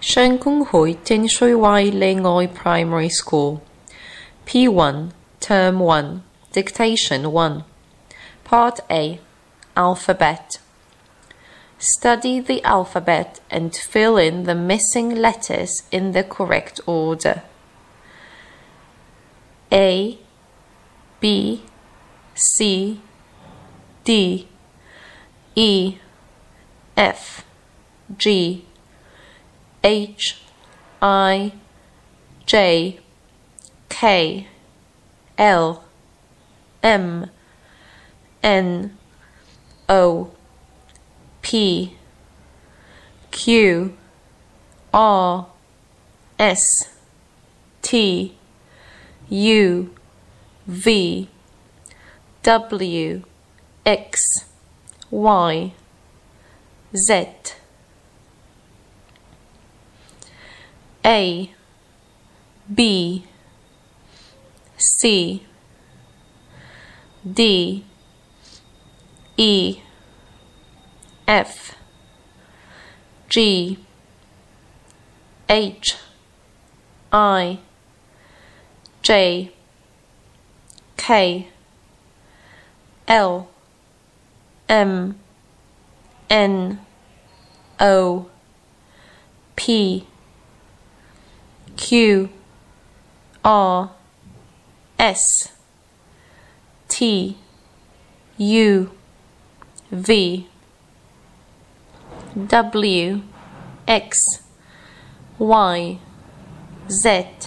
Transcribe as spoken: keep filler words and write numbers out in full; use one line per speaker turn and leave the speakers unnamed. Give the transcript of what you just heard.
Sian Kung Hui Tin Shui Wai Le Ngoi Primary School. P one, Term one, Dictation one. Part A, Alphabet. Study the alphabet and fill in the missing letters in the correct order. A, B, C, D, E, F, G, H, I, J, K, L, M, N, O, P, Q, R, S, T, U, V, W, X, Y, Z. A, B, C, D, E, F, G, H, I, J, K, L, M, N, O, P, Q, R, S, T, U, V, W, X, Y, Z.